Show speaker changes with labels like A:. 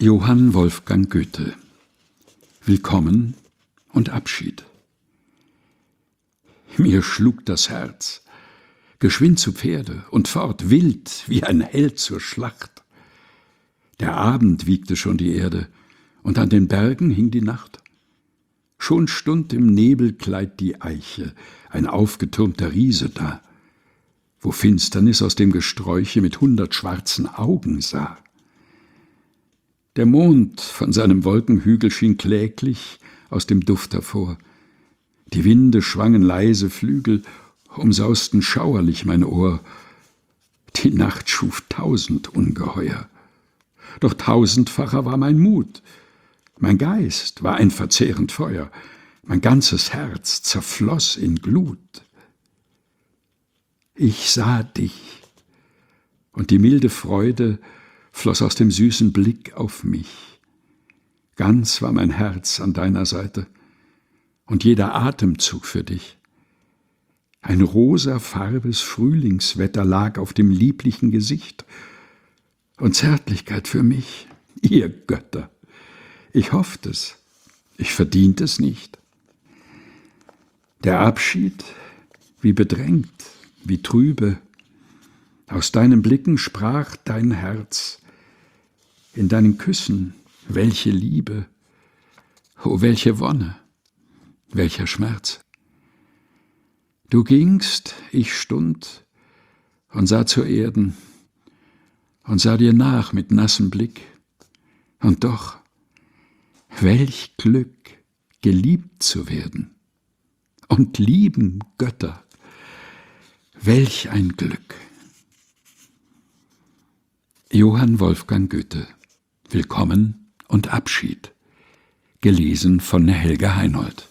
A: Johann Wolfgang Goethe. Willkommen und Abschied. Mir schlug das Herz, geschwind zu Pferde und fort, wild wie ein Held zur Schlacht. Der Abend wiegte schon die Erde, und an den Bergen hing die Nacht. Schon stund im Nebelkleid die Eiche, ein aufgetürmter Riese da, wo Finsternis aus dem Gesträuche mit 100 schwarzen Augen sah. Der Mond von seinem Wolkenhügel schien kläglich aus dem Duft hervor. Die Winde schwangen leise Flügel, umsausten schauerlich mein Ohr. Die Nacht schuf 1000 Ungeheuer. Doch 1000-facher war mein Mut. Mein Geist war ein verzehrend Feuer. Mein ganzes Herz zerfloss in Glut. Ich sah dich, und die milde Freude floss aus dem süßen Blick auf mich. Ganz war mein Herz an deiner Seite und jeder Atemzug für dich. Ein rosafarbes Frühlingswetter lag auf dem lieblichen Gesicht und Zärtlichkeit für mich, ihr Götter. Ich hofft es, ich verdient es nicht. Der Abschied, wie bedrängt, wie trübe, aus deinen Blicken sprach dein Herz, in deinen Küssen welche Liebe, oh welche Wonne, welcher Schmerz. Du gingst, ich stund und sah zur Erden und sah dir nach mit nassem Blick. Und doch, welch Glück, geliebt zu werden. Und lieben Götter, welch ein Glück. Johann Wolfgang Goethe. Willkommen und Abschied. Gelesen von Helga Heinold.